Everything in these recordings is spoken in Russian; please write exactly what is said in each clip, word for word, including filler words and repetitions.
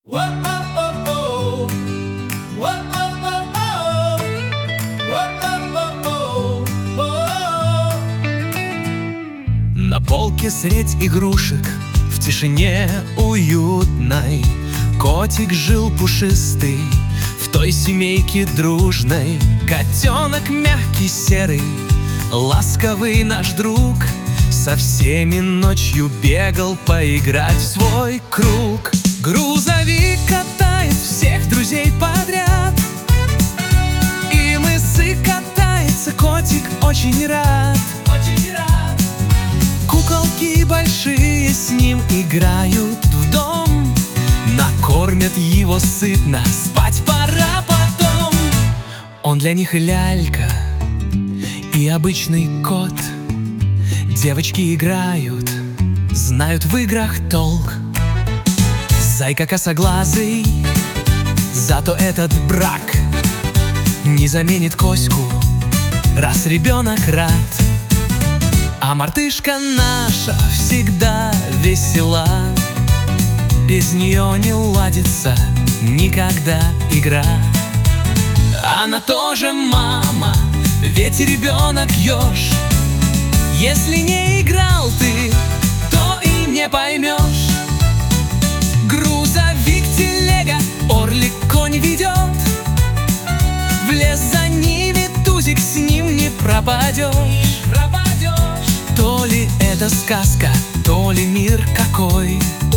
На полке средь игрушек, в тишине уютной, котик жил пушистый в той семейке дружной. Котенок мягкий, серый, ласковый наш друг, со всеми ночью бегал поиграть в свой круг. Грузовик катает всех друзей подряд, и мысы катается, котик очень рад. Очень рад. Куколки большие с ним играют в дом, накормят его сытно, спать пора потом. Он для них и лялька, и обычный кот. Девочки играют, знают в играх толк. Зайка косоглазый, зато этот брак не заменит Коську, раз ребенок рад. А мартышка наша всегда весела, без нее не ладится никогда игра. Она тоже мама, ведь ребенок еж. Если не играл ты, то и не поймешь. Грузовик, телега, орлик, конь ведет, в лес за ними тузик, с ним не пропадешь. То ли это сказка, то ли мир какой.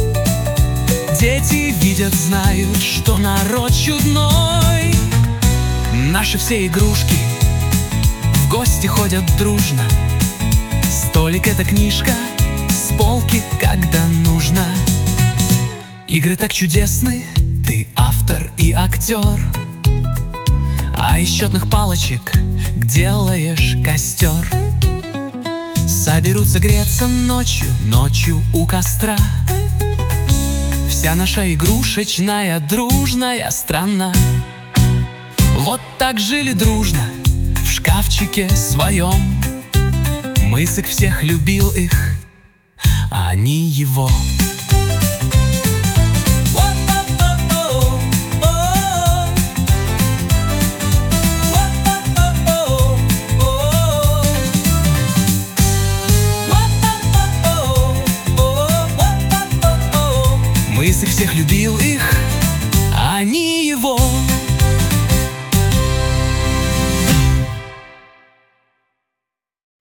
Дети видят, знают, что народ чудной. Наши все игрушки в гости ходят дружно. Столик — это книжка с полки, когда нужно. Игры так чудесны, ты автор и актер, а из счетных палочек делаешь костер. Соберутся греться ночью, ночью у костра. Вся наша игрушечная дружная страна. Вот так жили дружно в шкафчике своем. Мысык всех любил их, а они его. Мысык всех любил их,